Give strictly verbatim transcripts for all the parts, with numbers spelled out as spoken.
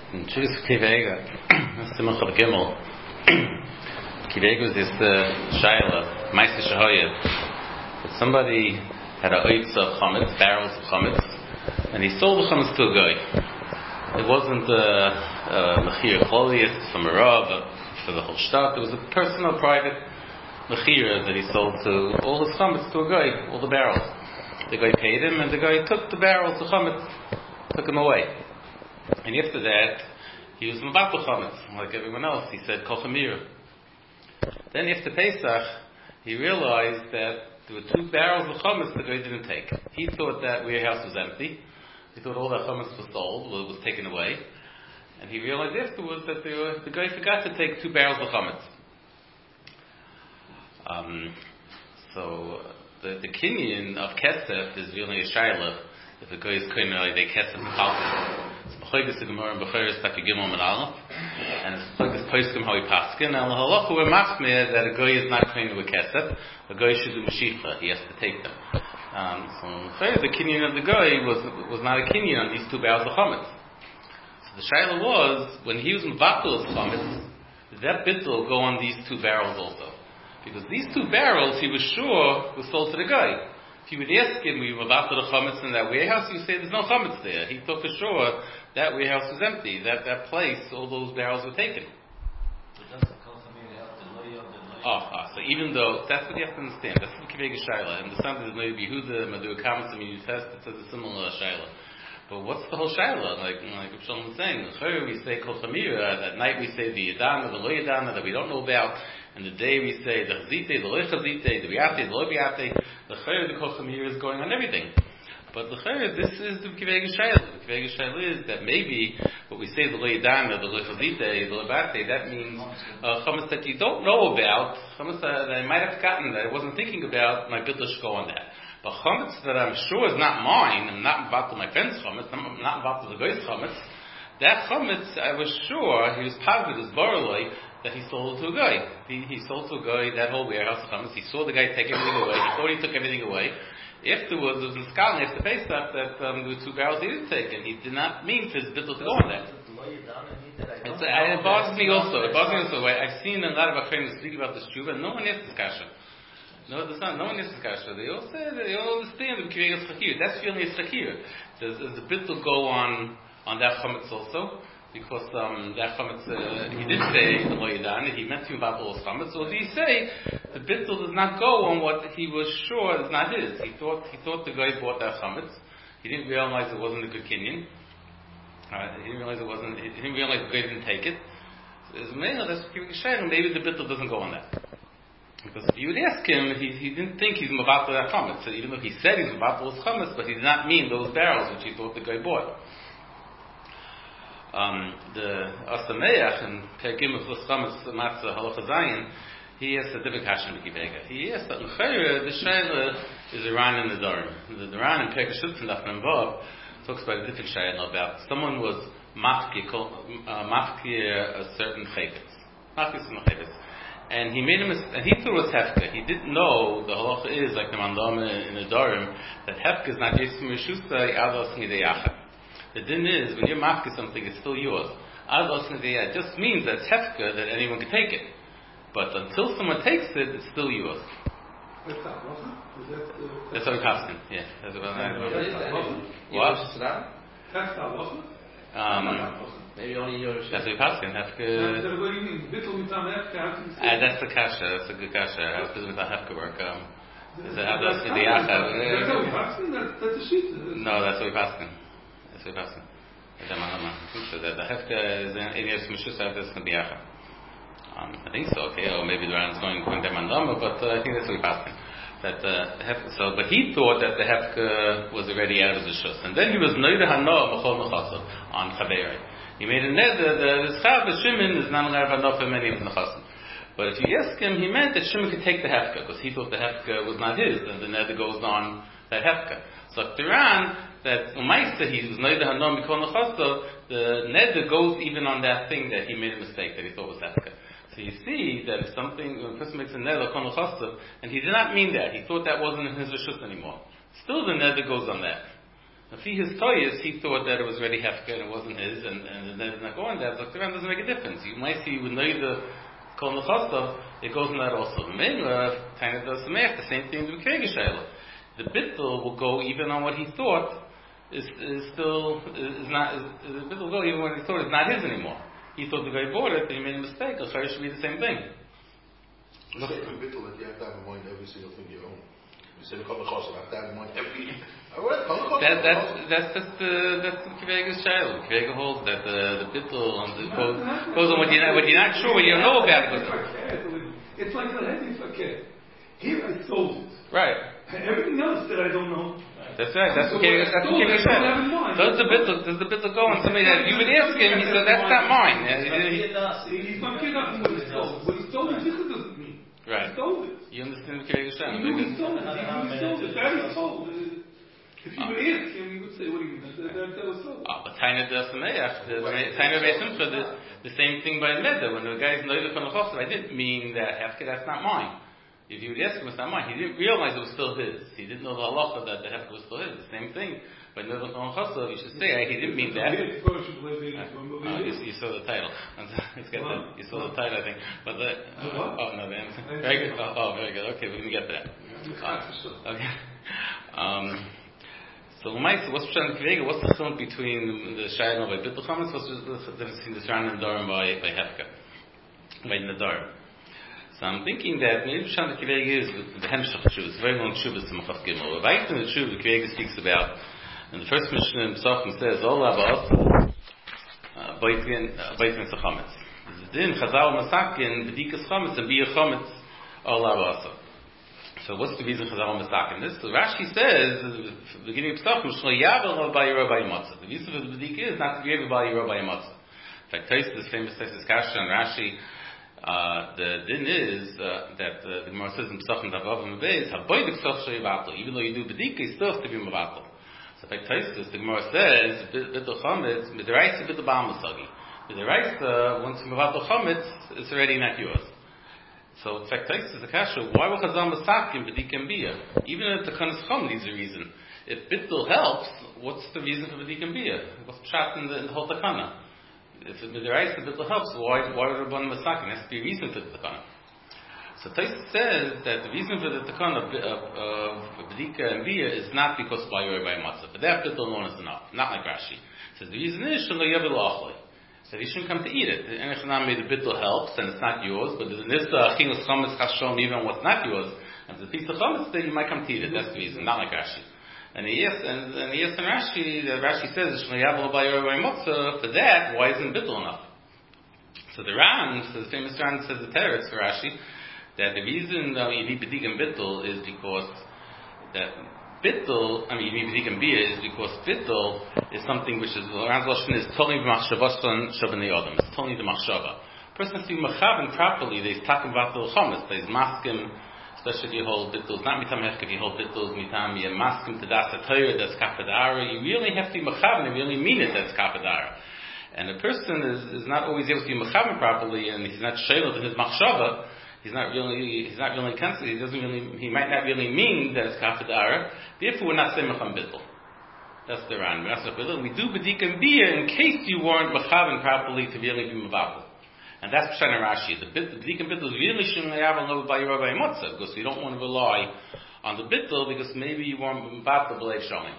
In Chus Kivega, Simcha Gimel, Kivega was this Shaila, Meister Shahoyev. That somebody had a oitz of chametz, barrels of chametz, and he sold the chametz to a guy. It wasn't a mechir cholius from a rav for the whole shtat. It was a personal, private mechir that he sold to all his chametz to a guy, all the barrels. The guy paid him, and the guy took the barrels of chametz, took them away. And after that, he was Mabato Chametz, like everyone else. He said, Kol Chamir. Then after Pesach, he realized that there were two barrels of chametz the guy didn't take. He thought that warehouse was empty. He thought all that chametz was sold, well, it was taken away. And he realized afterwards that they were, the guy forgot to take two barrels of chametz. Um, so, the, the kinyan of Kesef is really a shaila. If the guy is kohen early, they Kesef the Chalkis. It's B'choigus the Gemara and B'choigus Taki Gimel and Aleph. And it's B'choigus Poskim how he paskin. And the halacha we're machmir that a guy is not kohen with Kesef. A guy should do Mashicha. He has to take them. Um, so the kinyan of the guy was was not a kinyan on these two barrels of chametz. So the shaila was, when he was mevatel his chametz, that bittul go on these two barrels also. Because these two barrels, he was sure, was sold to the guy. If you would ask him, we were mevatel the chametz in that warehouse, you say there's no chametz there. He thought for sure that warehouse was empty. That that place, all those barrels were taken. Oh, oh, so even though, that's what you have to understand, that's the Kivega Shaila, and the Sunday is maybe Yehuda, Madu Kamas, and you test, it says a similar Shaila. But what's the whole Shaila? Like, like Shalom was saying, we say Kol Chamira, at night we say the Yadana, the Lo Yadana, that we don't know about, and the day we say the Chazite, the Lo Chazite, the Biate, the Lo Biate, the Chayr, the Kol Chamira is going on everything. But the Chayr, this is the Kivega Shaila. The Kivega Shaila is that maybe what we say the Lo Yadana, the Lo Chazite, the Lo Biate, that means uh, chametz that you don't know about, chametz that I might have forgotten, that I wasn't thinking about, my bittul should go on that. But chametz that I'm sure is not mine, I'm not involved with my friend's chametz, I'm not involved with the guy's chametz, that chametz, I was sure, he was positive, his barley, that he sold to a guy. He, he sold to a guy that whole warehouse of chametz, he saw the guy take everything away, he thought he took everything away. Afterwards, it was in Skalin, after Pesach, that um, there were two barrels he didn't take, and he did not mean for his bittul to go on that. It's, uh, it bothers me also, it bothers me also. I've seen a lot of Achrenim speak about this tshuva, and no one asks this kasha. No, there's not, no one asks this kasha. They all say, they all understand the Kivegas Chakir. That's really a Chakir. Does, does the bittul go on, on that chametz also? Because um, that chametz, uh, he did say the Lo Yadan, he meant to about all chametz. So did he say the bittul does not go on what he was sure is not his? He thought he thought the guy bought that chametz. He didn't realize it wasn't a good kinyan. Uh, he didn't realize it wasn't. He didn't realize the guy didn't take it. So as male, that's maybe the bittul doesn't go on that. Because if you would ask him, he, he didn't think he's mabatel that chametz. So even though he said he's mabatel his chametz, but he did not mean those barrels which he thought the guy bought. Um, the Asameach and Pergim of Chametz Matzah Halacha Zayin, he has a different kashan b'Kivega. He has that l'chayre the shaila is Iran in the Dorim. The Iran in Pergim Shutzin Daf Memvav talks about a different shaila about someone was mafki uh, mafki a certain chayvetz, mafki some chayvetz, and he made him a, and he thought it was hefka. He didn't know the halacha is like the mandama in the Dorim that hefka is not yisum reshusa ados nideyachad. The din is, when you're mafka something, it's still yours. It just means that it's hefka, that anyone can take it. But until someone takes it, it's still yours. That's how we pass it. Yeah. That's what I remember. What? Um, Maybe only yours. That's what we pass it. Hefka. Uh, that's the kasha. That's a good kasha. How does the hefka work? Um, is it how does the yacha? That's a sheet. No, that's what we pass it. So that's the the hefka is in yes mishus this can be acha. Um, I think so. Okay, or maybe the Ran is going going to mandama, but uh, I think that's what we're asking. That uh, hef, so, but he thought that the hefka was already out of the shus, and then he was neder hano b'chol mechasav on chaverei. He made a neder. The chav Shimon is not allowed hano for many of the nechasim. But if you ask him, he meant that Shimon could take the hefka because he thought the hefka was not his, and the neder goes on that hefka. So Tiran, that Umaisa, he was neder hanom mikol nechasav, the neder goes even on that thing that he made a mistake that he thought was hefka. So you see that if something, when a person makes a neder kol nechasav, and he did not mean that, he thought that wasn't in his reshus anymore. Still, the neder goes on that. If he his toys, he thought that it was already hefka and it wasn't his, and and then it's not going there. But doesn't make a difference. You might see with neither kol nechosov, it goes in that also. Mela kind of does the same thing with Kegel Shaila. The bittul will go even on what he thought is, is still is not. Is, the bittul will go even when he thought it's not his anymore. He thought the guy bought it, but he made a mistake. So it should be the same thing. You say in bittul that you have to have in mind every single thing you own. You say the kol nechosov, I have to have in mind every. That, that's that's that's the that's the Kvega's child. Kvega holds that the the bittul on the goes, goes on what you're not what you're not sure what you don't know about it. It's like a heavy fakir. Here I sold it. Right. And everything else that I don't know. That's right. That's what Kvega that's what Kvega said. Does the bittul does the bittul go on somebody that you would ask him? He said that's not mine. He's fakir nothing what he stole. What he stole it doesn't mean. Right. He stole it. You understand what Kvega said? He knew he stole it. He knew he stole it. That he sold. If you would ask him, he would say, what do you mean? That, that, that was so. Ah, but Taina does the Me'ach, Taina Beisimcha, the same thing by Meda. When the guy's Noida from the Chosov, I didn't mean that Hefka, that's not mine. If you would ask him, it's not mine. He didn't realize it was still his. He didn't know the halacha that the Hefka was still his. The same thing by Noida from the Chosov, you should say, he didn't mean that. Uh, you, you saw the title. Let's get that. You saw the title, I think. But the, uh, oh, no, the answer. Very good. Oh, oh, very good. Okay, we're going to get that. Uh, okay. Um, So, what's the Kvega? What's the difference between the Shaila by Bittul Chametz? What's the difference between the Shaila and Dorim by by Hefka, by Nadarim? So I'm thinking that maybe Shana Kvega is the Hemshach Tshuva. It's very long Tshuva to Machaf Gimel. Right in the Tshuva, the Kvega speaks about, and the first Mishnah in Pesachim says, "All about Baitin Baitin Chametz." Then Chazal Masakin B'dikas Chametz and Biyah Chametz all about. So what's the reason Chazal Masakin this? So Rashi says, at the beginning of Pesachim, Shlo Yavel by Yerah by Matzah. The reason for the B'dika is not to be able by Yerah by Matzah. In fact, Tais, this famous Tais Kasha and Rashi, uh, the din is uh, that uh, the Gemara says in Pesachim Davav and Beis, Haboidik Soch Shlo Yivatel. Even though you do B'dika, you still have to be Mavatel. So in fact, Tais, the Gemara says, B'dil Chametz, B'diraisa B'dil Ba'amasagi. B'diraisa, once you Mavatel Chametz, it's already not yours. So, in fact, Tais is the kasha. Why will Chazal Masakim B'dikem Biyah? Even if the Kanas Chum needs a reason. If Bittul helps, what's the reason for B'dikem Biyah? What's trapped in the, in the whole Takana? If the B'dirais the Bittul helps, why why would Rabban Masakim? There has to be a reason for the Takana. So Tais says that the reason for the Takana of, of B'dika and Biyah is not because by Yor by Matzah. But that Bittul alone is enough. Not like Rashi. It says the reason is Shelo Yavel Achloi. So you shouldn't come to eat it. The Enechanami, the bittul helps, and it's not yours, but the nista achilus chametz chashom, even what's not yours, and the piece of chametz, then you might come to eat it. That's the reason, not like Rashi. And the yes, and, and the yes and Rashi, the Rashi says, Shmayav l'bayor v'imotza, for that, why isn't bittul enough? So the Ran, so the famous Ran says the teretz for Rashi, that the reason uh, you need b'dig and bittul is because that bittul, I mean, you need b'dig and biyah is because bittul is something which is, Ran's Lashon is totally machshavasan shavani adam. It's totally the machshava. Person has to be machavan properly. There's takim vatul chametz. There's maskim, especially if you hold bittul. Not mitam hechk if you hold bittul. Mitam you're maskim to das atayr. That's kapadara. You really have to be machavan. You really mean it. That's kapadara. And a person is, is not always able to be machavan properly, and he's not shayla to his machshava. He's not really, he's not really conscious. He doesn't really, he might not really mean that it's kapadara. Therefore, we're not saying macham bittul. That's the Ran. We do b'dik and biyah in case you weren't machavan properly to really be mavakel. And that's Pshan and Rashi. The b'dik and bittul is really shouldn't have a love by Yerah by Matzah, because we don't want to rely on the bittul because maybe you weren't mavakel b'leik shomim.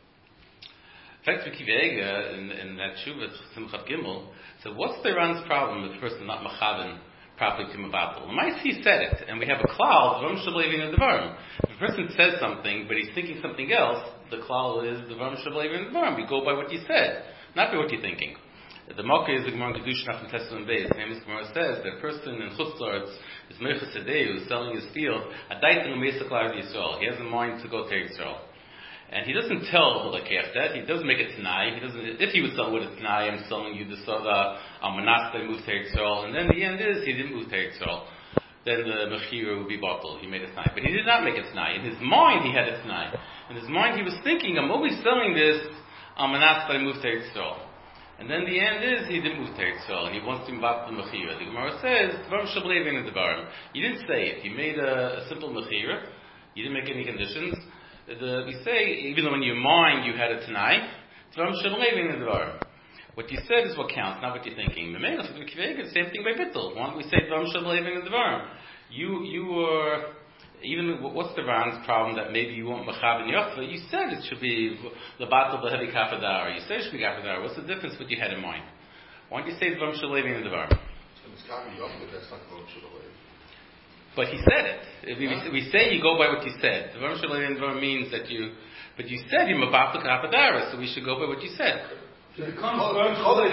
In fact, we kivega in, in that Shuvah Simchat Gimel. So what's the Ran's problem if the person not machavan properly to mavakel? The might he said it, and we have a klal. Dvarim shableivin in dvarim. If a person says something, but he's thinking something else, the klal is dvarim shableivin in dvarim. We go by what you said, not by what you're thinking. The Mokkah is the Gemara in Kedushin After Testament Beis. The famous Gemara says that a person in Chutz La'aretz is Meichas Sedei who's selling his field. Adaitin L'Meisach L'Eretz Yisrael. He has in mind to go to Yisrael. And he doesn't tell the Lekech that. He doesn't make a Tanai. He doesn't, if he would sell with a Tanai, I'm selling you the Soda, I'm Manastai moved to Yisrael. And then the end is, he didn't move to Yisrael. Then the Mechira would be bottled. He made a Tanai. But he did not make a Tanai. In his mind, he had a Tanai. In his mind, he was thinking, I'm always selling this, I'm Manastai moved to Yisrael. And then the end is, he didn't move to Yisrael, and he wants to move to Mechira. The Gemara says, Dvarim shableivin in Dvarim. You didn't say it. You made a, a simple Mechira. You didn't make any conditions. the, we say, even though in your mind you had a Tanai, Dvarim Shabalevi in the Dvarim. What you said is what counts, not what you're thinking. The same thing by Bittul. Why don't we say Dvarim Shabalevi in the Dvarim? You, you were, even, what's the Ran's problem that maybe you want Machav and Yochva? You said it should be Labatul B'Hevi Kafadar. You said it should be Kafadar. What's the difference what you had in mind? Why don't you say Dvarim Shabalevi in the Dvarim? It's Kavi Yochva, that's not Dvarim Shabalevi. But he said it. If we, yeah. we say you go by what you said. The Dvarim Shabalevi in the Dvarim means that you, but you said you're Mabatul Kafadar, so we should go by what you said. So it becomes Dvarim Shabalevi.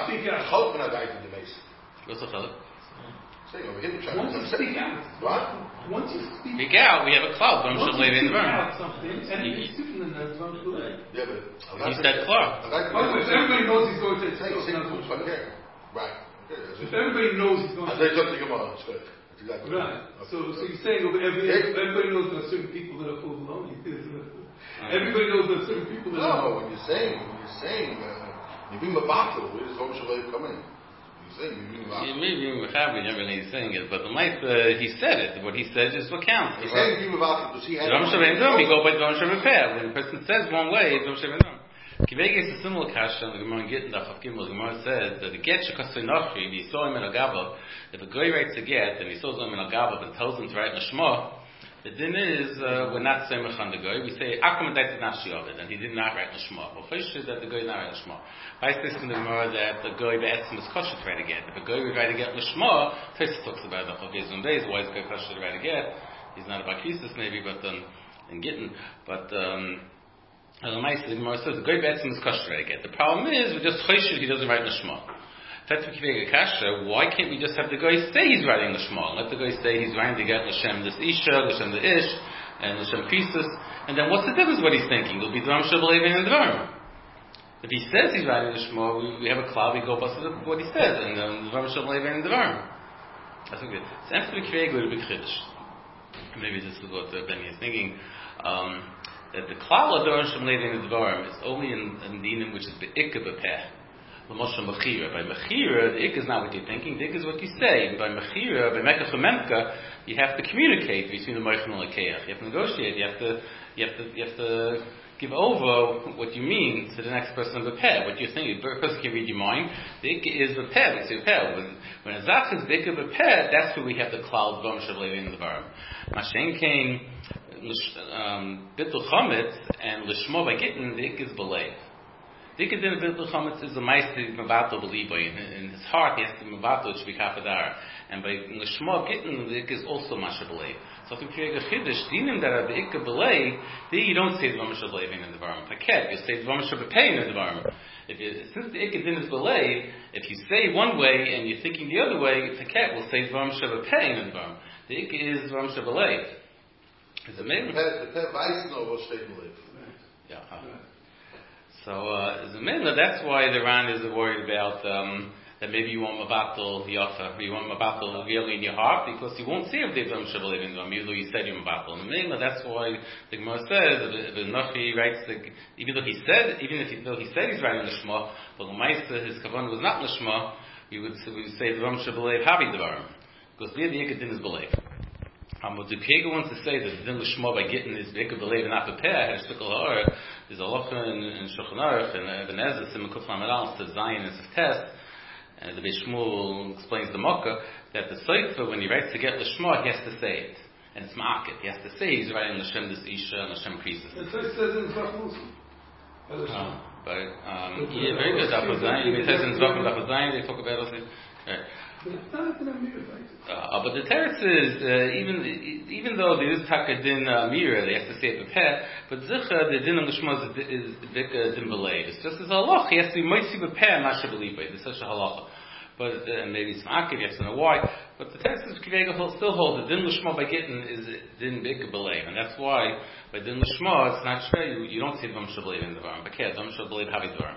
What's the chalak? Over here, we're Once you speak out, what? Once you speak, speak out, we have a cloud. Dvarim Shabalevi in the Dvarim. Out something, and it's different than that. Dvarim Shabalevi. Yeah, but he said Klar. Everybody knows he's going to say right. If everybody knows he's going to say something, come on, it's good. Exactly. Right. So, so you're saying over every, everybody knows there are certain people that are full blown. Everybody knows there are certain people that no, are. No, when you're saying, when you're saying, uh, you bring a bottle, where does Dvarim Shabalevi come in? Yeah, maybe we never need saying it, but the might uh, he said it. What he said is what counts. He's saying you about because he had. Dvarim Shabalevi in the Dvarim. We go by Dvarim Shabalevi. When a person says one way, Dvarim Shabalevi in the Dvarim. Kivegi is a similar kasha in the Gemara in Gittin Daf Chav Gimel. The Gemara says that the get shekasei nachri, if he saw him in a gaba, if a guy writes a get and he saw him in a gaba but tells him to write Nashma, the din is uh, we're not saying on the guy. We say akamadaita nafshi of it, and he did not write Nashma. Well, first is that the guy did not write Nashma. I say in the Gemara that the guy be'etzim is kosher to write a get. If a guy would write a get Nashma, Tosfos talks about the Chav Yezun Beis. Why is the guy kosher to write a get? He's not about krisis maybe, but um, in Gittin, but. Um, The Gemara says the guy be'etzim is kosher to get. The problem is we just choished he doesn't write Nashma. Why can't we just have the guy say he's writing Nashma? Let the guy say he's writing to get Lashem this Isha, Lashem the Ish, and Lashem Krisus. And then what's the difference what he's thinking? It'll be Dvarim Shabalevi in the Dvarim. If he says he's writing Nashma, we, we have a cloud, we go by what he says, and then Dvarim Shabalevi in the Dvarim. That's okay. It's empty Krieg with a big Chiddush. Maybe this is what uh, Benny is thinking. Um, that the klal of Dvarim Shabalevi in the Dvarim is only in, in dinim which is be'ikah b'peh. L'moshe mechira. By mechira, the ik is not what you're thinking, the ik is what you say. And by mechira, by mekach v'memka, you have to communicate between the moichin and the keach. You have to negotiate. You have to, you have to, you have to give over what you mean to the next person b'peh. What you're thinking, the person can read your mind. The ik is b'peh. We say b'peh. When, when a zach is the ik b'peh, that's where we have the klal of Dvarim Shabalevi in the Dvarim. Mashen came. Um, Bittul Chametz and Lishmo by Gittin, the Ik is Belev. The Ik in Bittul Chametz is the Meister Mabato Belibo. In his heart, he has to Mabato, it should be Kafadar. And by Lishmo Gittin, the Ik is also Masha Belev. So if you create a Chiddush, dinim that are the Ik Belev, then you don't say Dvarim Shabalevi in the Dvarim. Paket, you say Dvarim Shabalevi in the Dvarim. If you, since the Ik din is Belev, if you say one way and you're thinking the other way, Paket will say Dvarim Shabalevi in the Dvarim. The Ik is Dvarim Shabalevi. Is it maybe? The pet weiß know what state to live. Yeah. Huh. So, uh, is it maybe that's why the Ran is worried about um, that maybe you want Mabatul Yafa, you want Mabatul really in your heart, because you won't see if they've done Shabalev in them, even though you said you're Mabatul. And maybe that's why the Gemara says, the Nachi writes, the, even though he said, even if he, though he said he's writing Lishma, but the Meister, his Kavan was not Lishma, we would, we would say Dvarim Shabalev Havi Dvarim. Because there the Yekadin is Belev. Um, but the Kega wants to say that the din l'shma by Gittin is B'ikah B'lev and not B'peh, has Shtikal Ha'or, there's a Locha in, in Shulchan Aruch, and Ibn Ezra, Simon Kuf Lamed says Zion is a test, and the Beis Shmuel explains the Mokkah, that the Sefer, when he writes to get l'shma, he has to say it. And it's Ma'akit. He has to say he's writing L'shem this Isha and L'shem Krisis. It says in Zvach uh, But, um, yeah, very good. Daf Zayin, it says in Zvach Daf Zayin, they talk about it. Right. Uh, but the teretz is uh, even even though there is takadin uh, mira, they have to say it b'peh. But zicha the din of l'shma is dika din b'leiv. It's just as a halach. He has to be moitzi b'peh masha b'leiv. It's such a halacha. But uh, maybe it's ma'akiv. You have to know why. But the teretz is kivega still holds the din l'shma by gittin is din b'ika b'leiv, and that's why by din l'shma it's not true. You, you don't see dvam shableiv in the dvarim. But yeah, dvam shableiv havi dvarim.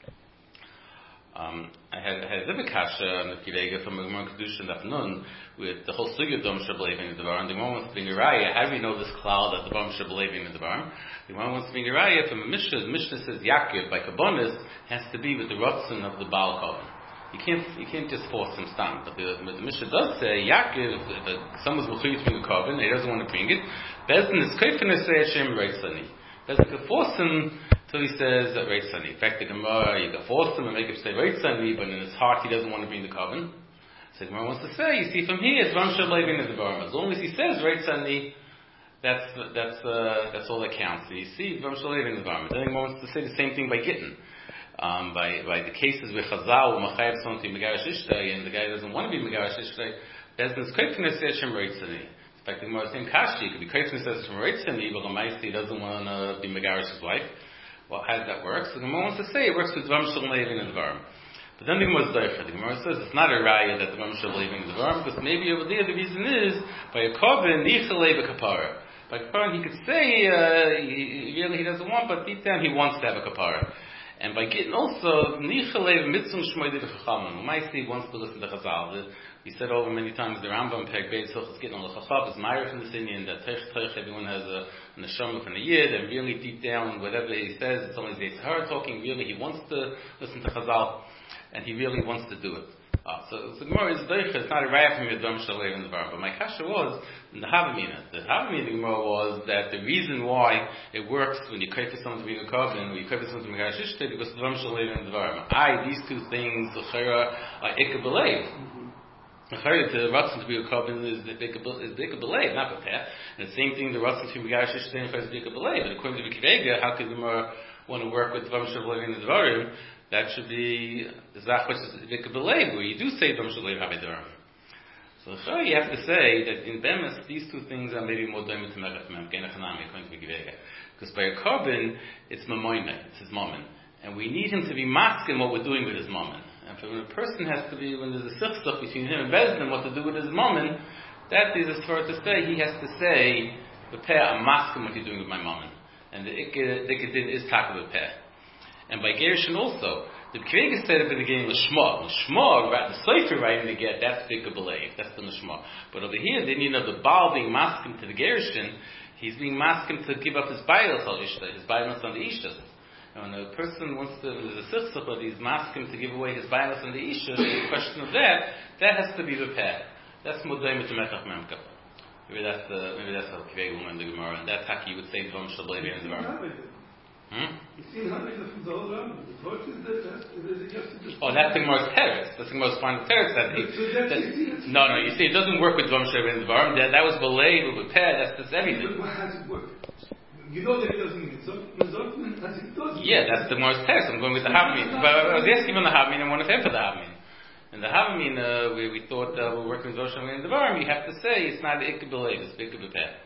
Um, I had, had a different kasha on the Kivega from Gemara Kedusha and Daf Nun with the whole sugi of Dvarim Shabalevi in the Dvarim. The Gemara wants to bring a raya. How do we know this cloud that the Dvarim Shabalevi in the Dvarim? The Gemara wants to bring a raya from a Mishnah. The Mishnah says Yaakov by Kabbonis has to be with the Ratzon of the Baal Kohen. You can't you can't just force him stam. But the, the Mishnah does say Yaakov, if, if someone's mechuyev to bring a korban, he doesn't want to bring it. Bezdin is kofen say Hashem reitzani. Bezdin could force him till he says that reitzani. In fact, the Gemara, you can force him and make him say reitzani, but in his heart he doesn't want to bring the korban. So the Gemara wants to say, you see from here, it's Ram Shalevin at the Barim. As long as he says reitzani, that's that's uh, that's all that counts. So you see Ram Shalevin at the Barim. Then the Gemara wants to say the same thing by Gittin. Um, by by the cases where Chazal Machayev someone to be Megarish Ishtay and the guy doesn't want to be Megarish Ishtay, there's this Koifnes Hashem Reitzani. In fact, the Gemara is saying Kashi, it could be Koifnes Hashem Reitzani, but Ramaisi doesn't want to be Megarish his wife. Well, how does that work? So the Gemara wants to say it works with Dvam Shal Levin and Dvarim. But then the Gemara is different. The Gemara says it's not a raya that Dvam Shal Levin and Dvarim, because maybe over there the reason is by a Kovin Nichalei B'Kapara. By Kapara he could say uh, he, really he doesn't want, but deep down he wants to have a Kapara. And by getting also, Nichalev mitzum shmoyde v'chachamim. Umaysi wants to listen to Chazal. We said over many times, the Rambam Perek Beis Hilchos getting on the Chachab is Meir from this Indian, that Teich Teich, everyone has a neshama from the Yid, and really deep down, whatever he says, it's only the Yitzhar talking, really he wants to listen to Chazal, and he really wants to do it. Uh, so, so Gemara is Deicha, it's not a raya from Yadvam Shalev in the Bar, but my kasha was, in the Havamina, the Havamina Gemara was that the reason why it works when you kaifa someone to be in a korban, or you kaifa someone to be in a Megarish Ishtay, because Yadvam Shalev in the Bar. I, these two things, the Chayra, are Ikka Belev. The Chayra, the Ratzon to be a korban is the Ikka Belev, not the Peh. And the same thing, the Ratzon to be Megarish Ishtay is the Ikka Belev. But according to the Kivega, how could the Gemara want to work with Yadvam Shalev in the Bar? That should be Zach, which is Ikka Belev, where you do say Yadvam Shalev Havidarim. So sure, you have to say that in Bemis, these two things are maybe more doimah to Melech Mem, Genachanami, according to Givega. Because by a korban, it's Mamoyne, it's his moment. And we need him to be masking what we're doing with his moment. And for when a person has to be, when there's a sichsach between him and Bezdin, what to do with his moment, that is as far to say, he has to say, the peh, I'm masking what you're doing with my moment. And the Ikka din is taka the peh. And by Gershon also, the Kriega said at the beginning, L'shma. L'shma, the Sefer writing to get, that's the Ikka Belev, that's the L'shma. But over here, then you know the Baal being masking to the Gershon, he's being masking to give up his bias al Ishta, his bias on the Ishtas. And when a person wants to, when there's a sichsach, but he's masking to give away his bias on the Ishtas, the question of that, that has to be the path. That's Modayim to Mechach Memka. Maybe that's the, maybe that's how Kriega will in the Gemara, and that's how you would say Dvam Shal Belev in the Gemara. Hmm? Oh, that's the Gemara's teretz. That's the Gemara's final teretz. That, that, no, no, you see, it doesn't work with Dvam Shel in the Dvarim. That, that was Belay, with Peh, that's, that's everything. But how does it work? You know that it doesn't mean so. As it does. Yeah, that's the Gemara's teretz. I'm going with the Havmin. But I was asking on the Havmin, I want to say for the Havmin. In the Havmin, uh, where we thought uh, we're working with Dvam Shel in the Dvarim, you have to say it's not Ikka Belay, it's Ikka B'Peh.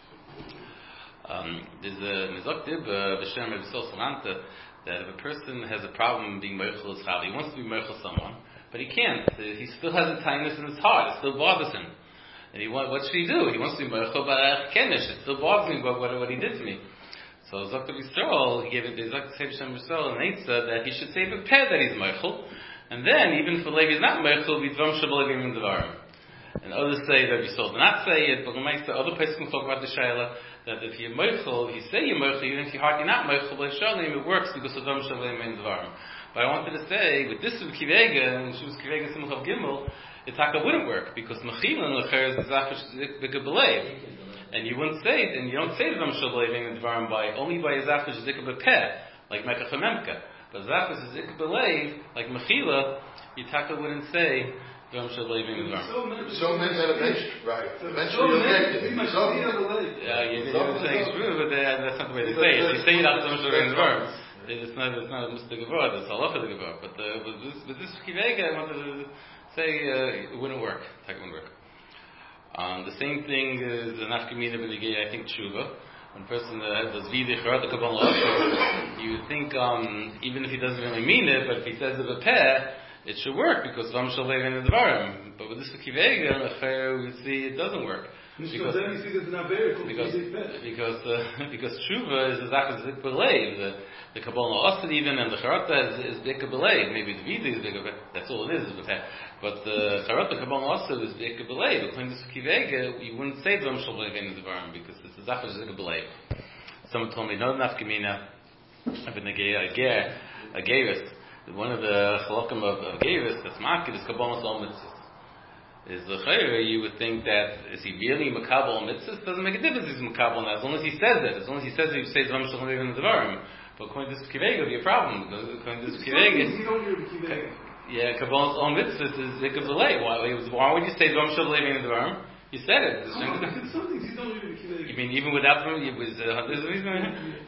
Um, there's a Nizok uh, B'Shem Rebbe Sol Salanta, that if a person has a problem being Meichel his Chav, he wants to be Meichel someone, but he can't. He still has a tightness in his heart. It still bothers him. And he what, what should he do? He wants to be Meichel, but uh, Kenish. It still bothers him what, what, what he did to me. So Zok B'Yisrael, he gave it to Zok B'Shem B'Yisrael and Eitzah that he should say a peh that he's Meichel, and then even for Levi is not Meichel, be Dvam Shel Belev in Devarim. And others say that Yisrael did not say it, but other places can talk about the Shaila, that if you're Meichel, if you say you're Meichel, even if your heart you're not Meichel, but Shalim, it works because of Dvam Shel Belev in Devarim. But I wanted to say, with this with Kivega, and she was Kivega Simchav Gimel, the Taka wouldn't work, because Mechil and Lecher is the Zachash Zikka Belev. And you wouldn't say it, and you don't say Dvam Shel Belev in Devarim by, only by a Zachash Zikka Bepeh, like Mekach Memka. But Zachash Zikka Belev, like Mechila, you Taka wouldn't say Dvam Shel Belev in Devarim. So many elevation, right? Eventually you'll get it. So yeah, you, you're saying it's true, but uh, that's not the way they say it. You say it out Dvam Shel Belev in Devarim. It's not, it's not a Mister Gevor, it's Halacha the Gevor. But uh, with this, with this Kivega, I wanted to say uh, it wouldn't work. It wouldn't work. Um, the same thing is the Nafkamina B'Negei, I think, Tshuva. When a person uh, does Vidich or the Kabbalah, you think, um, even if he doesn't really mean it, but if he says it a peh, it should work because Dvam Shel Belev in Devarim. But with this Kivega, we see it doesn't work. Because because because, uh, because Tshuva is the Zachar Zik Belev, the the Kabbalah Osad even, and the Charata is, is Bika Belev. Maybe the Vida is Bika Belev. That's all it is. is but the Charata Kabbalah Osad is Bika Belev. According to Kivega, you wouldn't say Dvam Shel Belev in Devarim because it's the Zachar Zik Belev. Someone told me no Nafkamina. I've been a gay a gay a gayist one of the halakim of, of Gevis, that's makid, is kabbalas al mitzvahs. Is the chayre, you would think that is he really makabel mitzvahs? Doesn't make a difference if he's makabel now, as long as he says it, as long as he says it, he says Ram Shalom in the Devarim. But according to this kivega, it'd be a problem. Because according to this kivega, yeah, kabbalas al mitzvahs is zikr v'lei. Why, why would you say Ram Shalom in the Devarim? You said it. Some things you don't read kivega. You mean even without them, it was uh, there's a reason.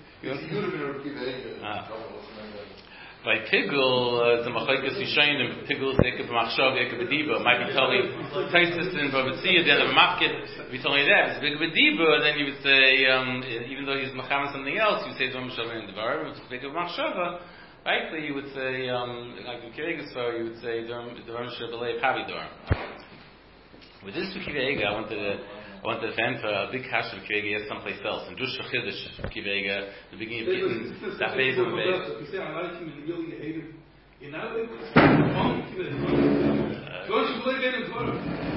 By Pigul, the Machaikos Yishayim, Pigul Zekef Machshav Ekef B'Diba, might be telling Taisus and Babatzia, then the Mafkid, if you tell me that, if it's Ekef B'Diba, then you would say, um, even though he's Macham something else, you say Dom Shavim Devar, which is Ekef Machshava, right? So you would say, um, like in Kiregisfar, you would say Dom Shabalei Pavidor. With this Kivega, I wanted to I wanted to defend for a big hash of Kivega someplace else. In Drush Chiddush Kivega, the beginning of Gittin, that phase of the If you say I like him and you really hate him, you're not able to say wrong Kivega. Don't you believe in his word?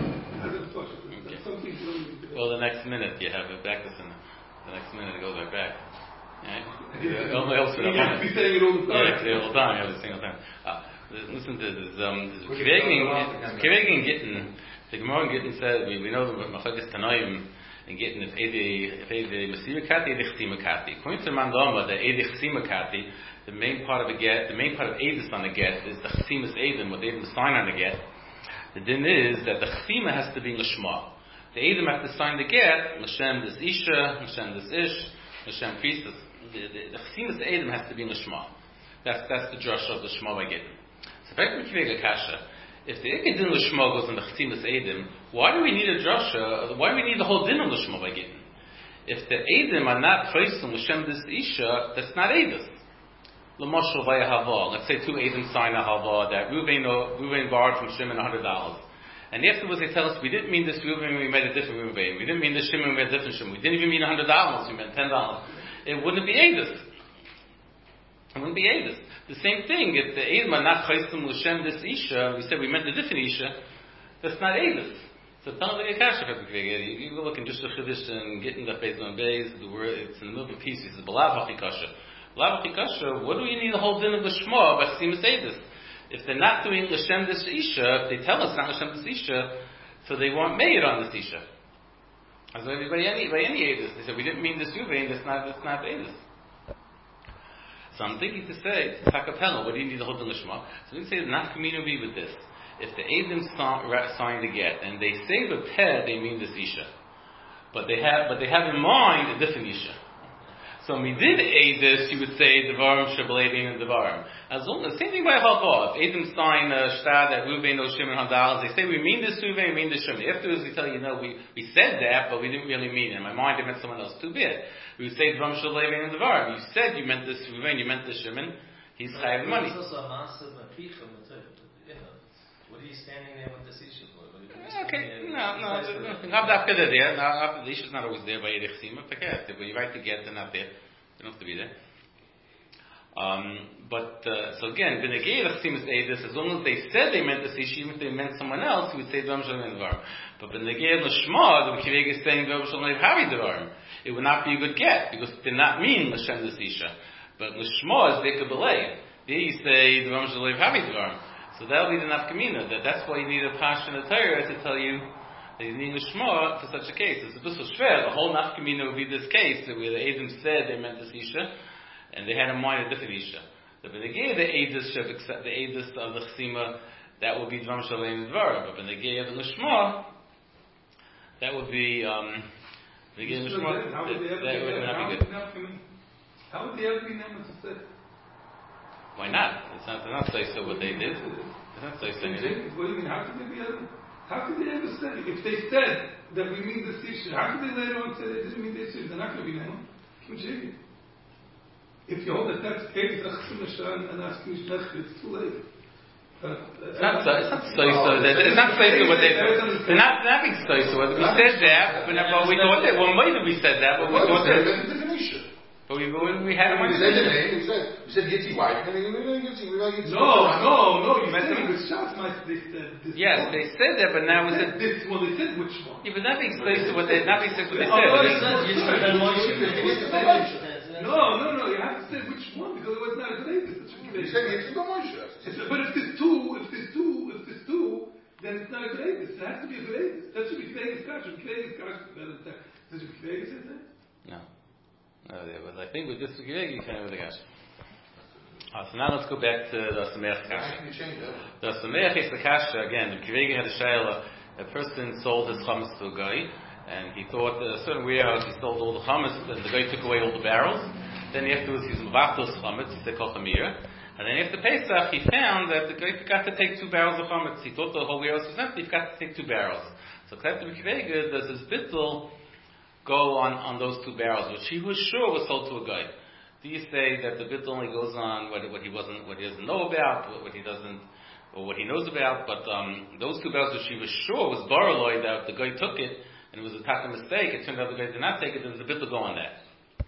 Well, the next minute you have it back. Listen, the next minute it goes right back. Right? It only helps for that moment. You have to be saying it all the time. Yeah, all the time. Every single time. Uh, listen to this. Um, Kivega and Gittin. The Gemara in Gittin says, we, we know that Machagis Tanoim in Gittin is Eidei Mesira Kati, Eidei Chsima Kati. According to Mandama, the Eidei Chsima Kati, the main part of a get, the main part of Eidus on a get is the Chsimas Eidim, what Eidim sign on a get. The din is that the Chsima has to be Lashma. The Eidim have to sign the get, Lashem this Isha, Lashem this Ish, Lashem Priestess. The, the, the Chsimas Eidim has to be Lashma. That's, that's the drush of the Shema by Gittin. So, back to Kivega Kasha. If the Ikka din l'shma goes in the Chsimas Eidim, why do we need a drasha? Why do we need the whole din of l'shma by Gittin? If the Eidim are not chaysim l'shem this isha, that's not Eidus. L'moshel v'ya hava. Let's say two Eidim sign a hava that Ruvain, Ruvain borrowed from Shimon a hundred dollars, and afterwards they tell us we didn't mean this Ruvain, we made a different Ruvain. We didn't mean this Shimon, we made a different Shimon. We didn't even mean a hundred dollars, we meant ten dollars. It wouldn't be Eidus. It wouldn't be Eidus. The same thing, if the Eidim are not Chaysim L'Shem this Isha, we said we meant a different Isha, that's not Eidus. So tell them the Akasha Chakvega. You go look in just the Chiddush and get in the Beis on Beis, the word, it's in the middle of a piece, it's the Balav HaChikasha. Balav HaChikasha, what do we need the whole din of the Shema by Chsimas Eidus? If they're not doing L'Shem this Isha, if they tell us not L'Shem this Isha, so they weren't made on this Isha. As by any, by any Eidus, they said we didn't mean this Yuvain, that's not, that's not Eidus. So I'm thinking to say, Takapella, what do you need the whole Lishma? So we say, not community with this. If the Eidim sign the get, and they say the Peh, they mean this Isha. But they have, but they have in mind a different Isha. So when we did Eidus, you would say, Devarim, Shabbaladin, and Devarim. As long the same thing by Hava. If Eidim sign a Shtad that Ruvain, no Shimon, Handalas, they say, we mean this Ruvain, we mean this Shimon. Afterwards, we tell you, no, we, we said that, but we didn't really mean it. In my mind, it meant someone else. Too bad. We would say, Devarim, Shabbaladin, and Devarim. You said you meant this Ruvain, you meant this Shimon. He's chayav money. It's also a massive apicha. You know, what are you standing there with this issue for? Okay, no, no, not after they're there. No, the issue's not always there by Eidei Chsima. Forget it. When you write the get, they're not there. They don't have to be there. Um, but uh, so again, B'negei Chsimas Eidus, as long as they said they meant this issue, even if they meant someone else, we would say Dvarim Shalom Devarim. But B'negei L'Shma, the Kivega is saying Dvarim Shalom Havi Devarim. It would not be a good get because it did not mean L'Shem this Isha. But L'Shma is Deka B'lei. There you say Dvarim Shalom Havi Devarim. So that'll be the nafkamina. That that's why you need a pasha in the Torah to tell you that you need a shema for such a case. It's a bit so shver. The whole nafkamina would be this case where the Eidim said they meant this isha, and they had in mind a different isha. But when they gave the Eidus should accept the Eidus of the chsima, that would be dvam shalem dvar. But when they gave the shema, that would be um, they gave the shema. That would not be good. How would they ever be known to say? Why not? It's not, they're not say so what they did. They're not say so anything. What do you mean? How could they be ever? How could they ever say? If they said that we mean this issue, how could they later on say they didn't mean this issue? They're not going to be known. If you hold that that's Eidus Achsim Nashan and ask you it's too late. It's not so. It's not so. so it's not so. So what they? They're not. They're not being so. So we said that, but we thought that. Well, maybe we said that, but we thought that. But we, we had him on the name. We said, we said Yitzhi wife. And then we were Yitzhi. We were Yitzhi. No, no, no. You said with shots. They said this. Yes, they said that, but now we said this. Well, they said which one? Yeah, but not being explained to what they not being explained to what they said. No, no, no. You have to say which one because it was not a good Eidus. You said Yitzhi Moshe. It's- But if there's two, if there's two, if there's two, then it's not a Vegas. It has to be a Vegas. That should be Vegas Kasha. Vegas Kasha. Does it be Vegas in there? No. No, there was, I think with this Kivegi, you can't with the Gash. Uh, so now let's go back to the Sameach How Kasha. can you change that? The Sameach is the Kasha, again, the Kivegi had a Shaila, a person sold his chametz to a guy, and he thought that a certain warehouse, he sold all the chametz, and the guy took away all the barrels. Then afterwards, he's Mavatos chametz, he said Kochamir. And then after Pesach, he found that the guy forgot to take two barrels of chametz. He thought the whole warehouse was empty, he forgot to take two barrels. So Klepta Kivegi, does his bittul go on, on those two barrels, which he was sure was sold to a guy? Do you say that the bit only goes on what, what he wasn't, what he doesn't know about, what, what he doesn't, or what he knows about? But um, those two barrels, which he was sure was baraloy, that the guy took it and it was a taka mistake. It turned out the guy did not take it. Then the bit will go on that.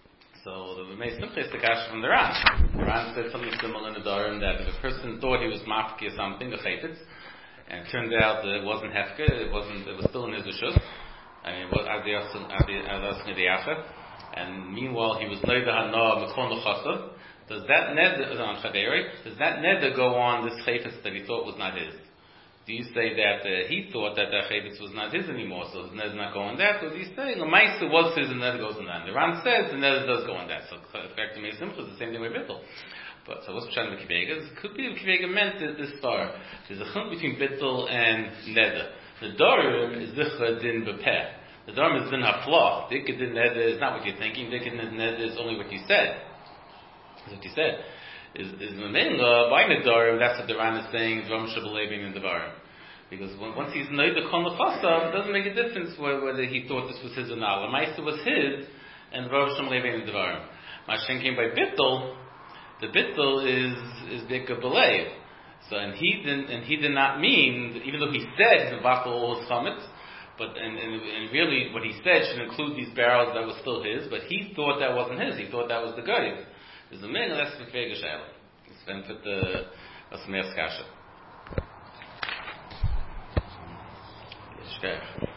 So the Mei Simcha is the kash from the Ran. The Ran said something similar in the Dharam, that if a person thought he was mafki or something, a chaytitz, and it turned out that it wasn't hefka, it wasn't, it was still in his rishus. I mean, what are the asking the yacha? And meanwhile, he was Neder Hana Mekon L'Chasav. Does that Neder on Chaveri? Does that Neder go on this Chayfetz that he thought was not his? Do you say that uh, he thought that that Chayfetz was not his anymore, so the Neder not go on that? Or do you say the Ma'aser was his and the Neder goes on that? The Ran says the Neder does go on that. So in fact, the Mei Simcha is the same thing with Bittul. But so what's Pshat Kivega? It could be the Kivega meant that this far. There's a chum between Bittul and Neder. The Dharam is Zichra Din Bepeh. The Dharma is din haflah. Dikka din neder is not what you're thinking. Dikka din neder is only what you said. Is what you said. Is is memela by nedarim? That's what the Ran is saying. Dvarim shabalevin and devarim. Because when, once he's neder kon lechasav, it doesn't make a difference whether he thought this was his or not. The ma'aser was his, and dvarim shabalevin and devarim. Mashen came by bittul. The bittul is is dikka belev. So and he didn't and he did not mean, even though he said he's about all his chametz. But and, and, and really, what he said should include these barrels that was still his. But he thought that wasn't his. He thought that was the guy's. There's a man that's the Kivega Shaila. It's been put the Asmeach Kasha.